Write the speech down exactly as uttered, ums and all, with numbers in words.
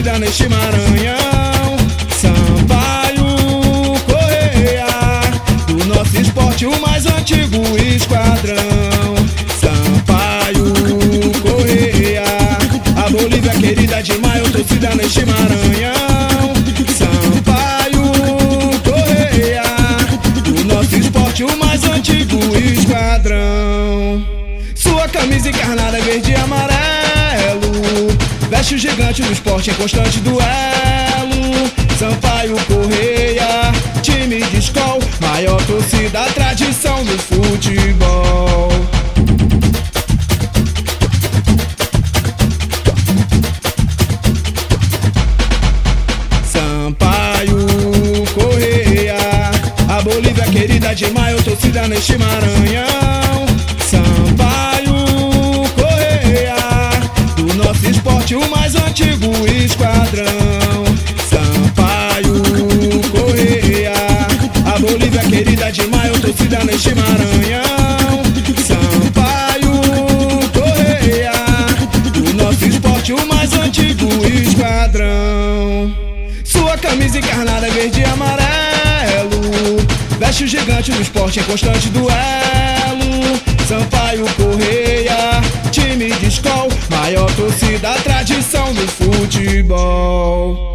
torcida neste Maranhão. Sampaio Correia, do nosso esporte o mais antigo esquadrão. Sampaio Correia, a Bolívia querida de maio, torcida neste Maranhão. Sampaio Correia, do nosso esporte o mais antigo esquadrão. Sua camisa encarnada é verde e amarelo, veste o gigante do esporte em constante duelo. Sampaio Correia, time de escola, maior torcida, tradição do futebol. Sampaio Correia, a Bolívia querida de maio, torcida neste Maranhão. Sampaio Correia, do nosso esporte o mais antigo esquadrão. Sampaio Correia, a Bolívia querida de maio, torcida neste Maranhão. Sampaio Correia, do nosso esporte o mais antigo esquadrão. Sua camisa encarnada é verde e amarelo, veste o gigante do esporte em constante duelo. Sampaio Correia, time de escola, maior torcida, tradição do futebol.